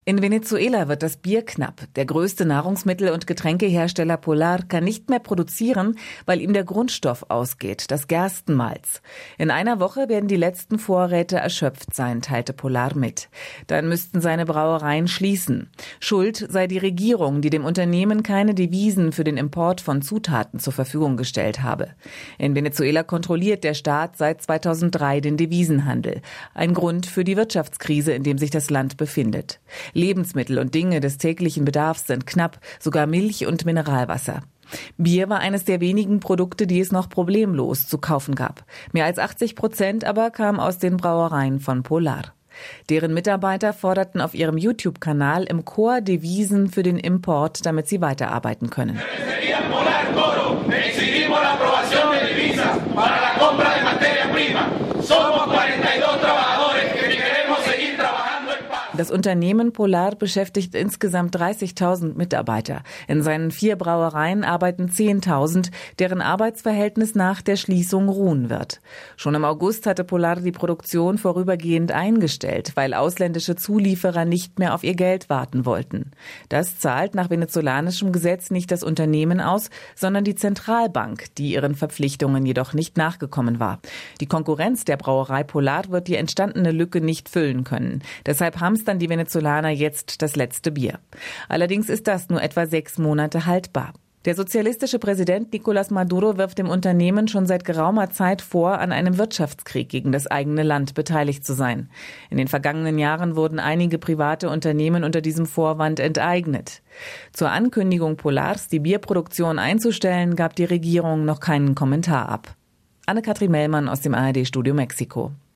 In Venezuela wird das Bier knapp. Der größte Nahrungsmittel- und Getränkehersteller Polar kann nicht mehr produzieren, weil ihm der Grundstoff ausgeht, das Gerstenmalz. In einer Woche werden die letzten Vorräte erschöpft sein, teilte Polar mit. Dann müssten seine Brauereien schließen. Schuld sei die Regierung, die dem Unternehmen keine Devisen für den Import von Zutaten zur Verfügung gestellt habe. In Venezuela kontrolliert der Staat seit 2003 den Devisenhandel. Ein Grund für die Wirtschaftskrise, in dem sich das Land befindet. Lebensmittel und Dinge des täglichen Bedarfs sind knapp, sogar Milch und Mineralwasser. Bier war eines der wenigen Produkte, die es noch problemlos zu kaufen gab. Mehr als 80% aber kam aus den Brauereien von Polar. Deren Mitarbeiter forderten auf ihrem YouTube-Kanal im Chor Devisen für den Import, damit sie weiterarbeiten können. Das Unternehmen Polar beschäftigt insgesamt 30.000 Mitarbeiter. In seinen 4 Brauereien arbeiten 10.000, deren Arbeitsverhältnis nach der Schließung ruhen wird. Schon im August hatte Polar die Produktion vorübergehend eingestellt, weil ausländische Zulieferer nicht mehr auf ihr Geld warten wollten. Das zahlt nach venezolanischem Gesetz nicht das Unternehmen aus, sondern die Zentralbank, die ihren Verpflichtungen jedoch nicht nachgekommen war. Die Konkurrenz der Brauerei Polar wird die entstandene Lücke nicht füllen können. Deshalb hamstern die Venezolaner jetzt das letzte Bier. Allerdings ist das nur etwa 6 Monate haltbar. Der sozialistische Präsident Nicolás Maduro wirft dem Unternehmen schon seit geraumer Zeit vor, an einem Wirtschaftskrieg gegen das eigene Land beteiligt zu sein. In den vergangenen Jahren wurden einige private Unternehmen unter diesem Vorwand enteignet. Zur Ankündigung Polars, die Bierproduktion einzustellen, gab die Regierung noch keinen Kommentar ab. Anne-Kathrin Mellmann aus dem ARD-Studio Mexiko.